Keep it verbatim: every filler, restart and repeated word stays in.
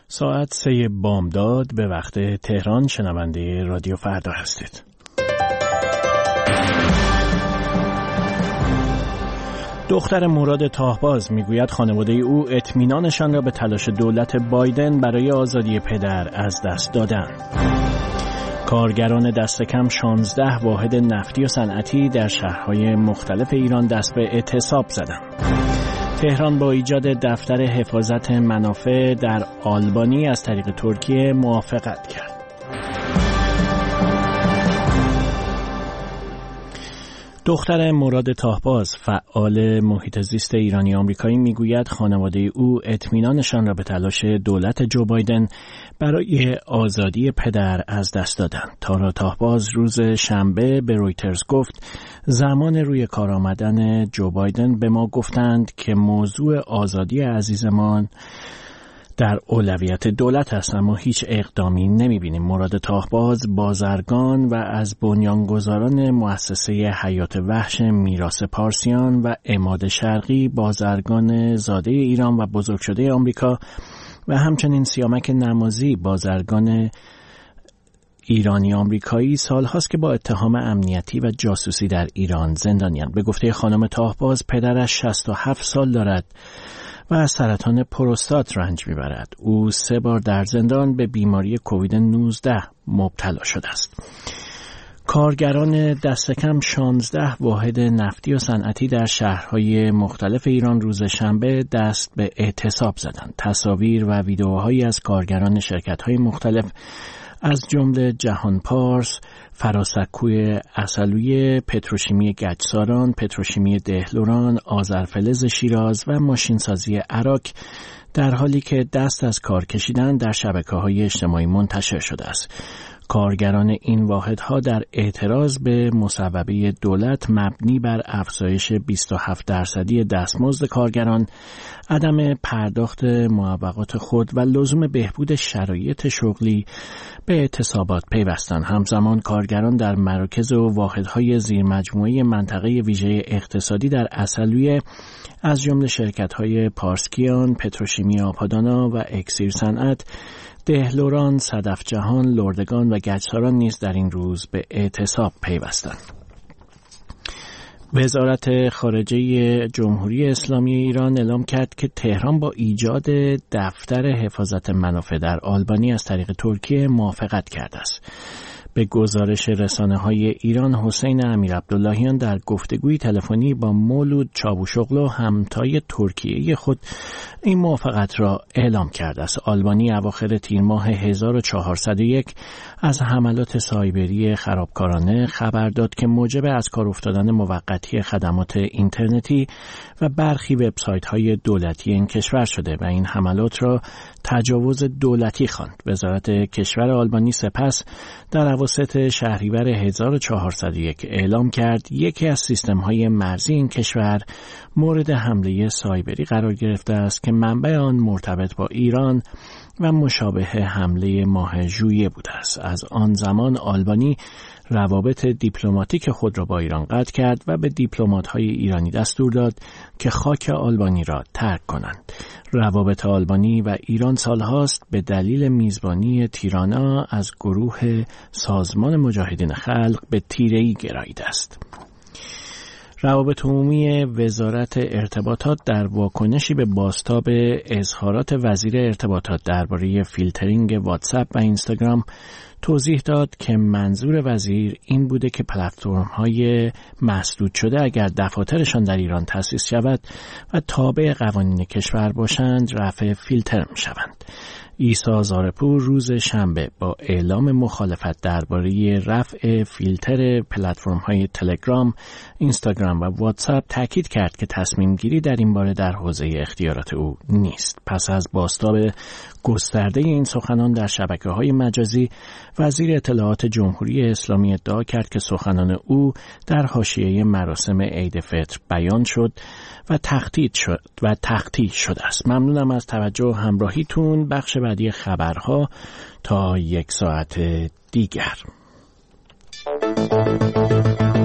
ساعت سه بامداد به وقت تهران. شنونده رادیو فردا هستید. دختر مراد تاهباز میگوید خانواده او اطمینانشان را به تلاش دولت بایدن برای آزادی پدر از دست دادند. کارگران دست کم شانزده واحد نفتی و صنعتی در شهرهای مختلف ایران دست به اعتصاب زدند. تهران با ایجاد دفتر حفاظت منافع در آلبانی از طریق ترکیه موافقت کرد. دختر مراد تاهباز فعال محیط زیست ایرانی آمریکایی میگوید خانواده او اطمینانشان را به تلاش دولت جو بایدن برای آزادی پدر از دست دادند. تارا تاهباز روز شنبه به رویترز گفت زمان روی کار آمدن جو بایدن به ما گفتند که موضوع آزادی عزیزمان در اولویت دولت است، اما هیچ اقدامی نمی‌بینیم. مراد تاهباز بازرگان و از بنیانگذاران مؤسسه حیات وحش میراث پارسیان و عماد شرقی، بازرگان زاده ایران و بزرگشده آمریکا و همچنین سیامک نمازی، بازرگان ایرانی آمریکایی، سالهاست که با اتهام امنیتی و جاسوسی در ایران زندانی‌اند. به گفته خانم تاهباز پدرش شصت و هفت سال دارد و از سرطان پروستات رنج میبرد. او سه بار در زندان به بیماری کووید نوزده مبتلا شده است. کارگران دست کم شانزده واحد نفتی و صنعتی در شهرهای مختلف ایران روز شنبه دست به اعتصاب زدند. تصاویر و ویدئوهایی از کارگران شرکت‌های مختلف از جمله جهان پارس، فراسکوی اصلویه، پتروشیمی گچساران، پتروشیمی دهلوران، آذرفلز شیراز و ماشینسازی عراق در حالی که دست از کار کشیدن در شبکه‌های اجتماعی منتشر شده است. کارگران این واحدها در اعتراض به مصوبه دولت مبنی بر افزایش بیست و هفت درصدی دستمزد کارگران، عدم پرداخت معوقات خود و لزوم بهبود شرایط شغلی به اعتصابات پیوستند. همزمان کارگران در مراکز و واحدهای زیرمجموعه منطقه ویژه اقتصادی در اصلویه از جمله شرکت‌های پارسکیان، پتروشیمی آپادانا و اکسیر صنعت، دهلوران، صدف جهان، لردگان و گچساران نیز در این روز به اعتصاب پیوستند. وزارت خارجه جمهوری اسلامی ایران اعلام کرد که تهران با ایجاد دفتر حفاظت منافع در آلبانی از طریق ترکیه موافقت کرده است. به گزارش رسانه‌های ایران، حسین امیرعبداللهیان در گفتگوی تلفنی با مولود چاوشوغلو همتای ترکیه خود این موافقت را اعلام کرده است. آلبانی اواخر تیر ماه هزار و چهارصد و یک از حملات سایبری خرابکارانه خبر داد که موجب از کار افتادن موقتی خدمات اینترنتی و برخی وبسایت‌های دولتی این کشور شده و این حملات را تجاوز دولتی خواند. وزارت کشور آلبانی سپس در اواسط شهریور هزار و چهارصد و یک اعلام کرد یکی از سیستم‌های مرزی این کشور مورد حمله سایبری قرار گرفته است که منبع آن مرتبط با ایران و مشابه حمله ماه ژوئیه بوده است. از آن زمان آلبانی روابط دیپلماتیک خود را با ایران قطع کرد و به دیپلمات‌های ایرانی دستور داد که خاک آلبانی را ترک کنند. روابط آلبانی و ایران سالهاست به دلیل میزبانی تیرانا از گروه سازمان مجاهدین خلق به تیره‌ای گراییده است. روابط عمومی وزارت ارتباطات در واکنشی به بازتاب اظهارات وزیر ارتباطات درباره فیلترینگ واتساپ و اینستاگرام توضیح داد که منظور وزیر این بوده که پلتفرم‌های مسدود شده اگر دفاترشان در ایران تأسیس شود و تابع قوانین کشور باشند رفع فیلتر می‌شوند. عیسی زارپور روز شنبه با اعلام مخالفت درباره رفع فیلتر پلتفرم‌های تلگرام، اینستاگرام و واتساپ تاکید کرد که تصمیم گیری در این باره در حوزه اختیارات او نیست. پس از بازتاب گسترده این سخنان در شبکه‌های مجازی، وزیر اطلاعات جمهوری اسلامی ادعا کرد که سخنان او در حاشیه مراسم عید فطر بیان شد و تخطیط شد و تخطیط شده است. ممنونم از توجه و همراهیتون. بخش بعدی خبرها تا یک ساعت دیگر.